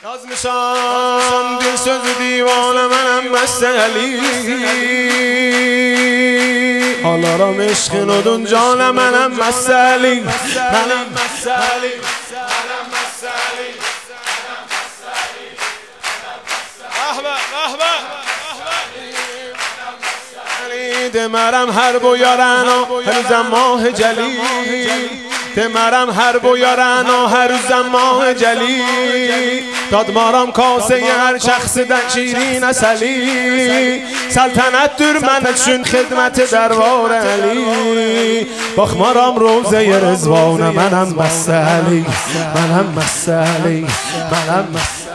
ناز میشم دل سوز دیوانه منم مست علی حالا را مشق ندون جان منم مست علی منم مست علی منم مست علی دمرم هر بیارن هر روزم ماه جلی دمرم هر بیارن هر روزم ماه جلی داد مارم کاسه هر شخص در شیرین اصلی سلطنت دور من چون خدمت دربار علی باخ مارم روزه رضوان منم مست علی منم مست علی منم مست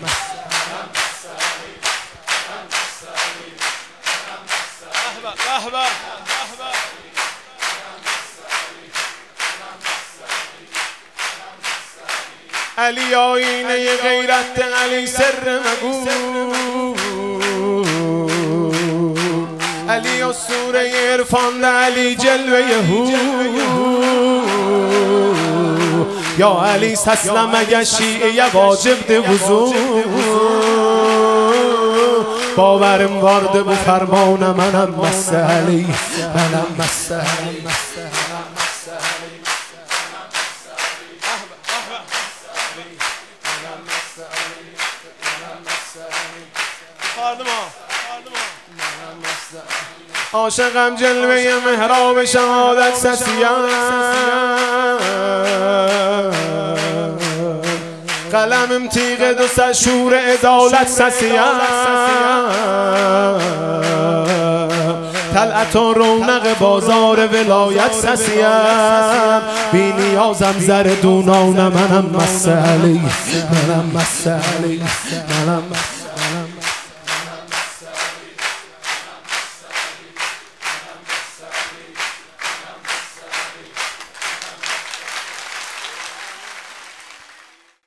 علی آینه غیرت علی سر مگو علی اسطوره عرفان علی جلوه هو یا علی تسلم اگه شیعه واجب ده وضو باورم وارد بو فرمان منم مست علی منم مست علی عاشقم جلوه محراب شهادت سسیم قلمم تیغ دو شور عدالت سسیم طلعت و رونق بازار ولایت سسیم بی نیازم زر دونان منم مست علی منم مست علی منم